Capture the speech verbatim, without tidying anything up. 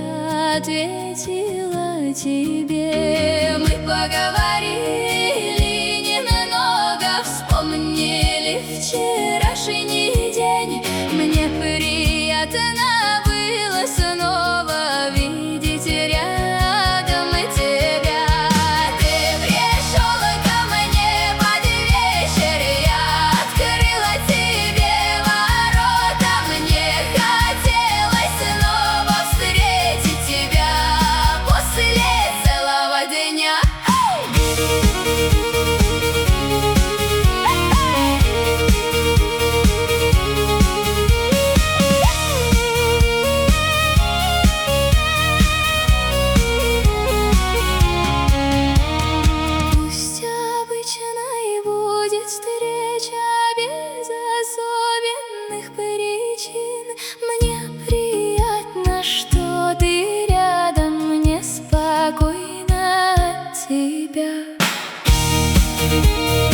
ответила тебе. Мы поговорили немного, вспомнили вчерашний день. Мне приятно было снова видеть рядом тебя. Ты пришел ко мне под вечер, я открыла тебе ворота. Мне хотелось снова встретить тебя после целого дня. Пусть обычной будет встреча без особенных причин. Мне приятно, что ты рядом, мне спокойно от тебя.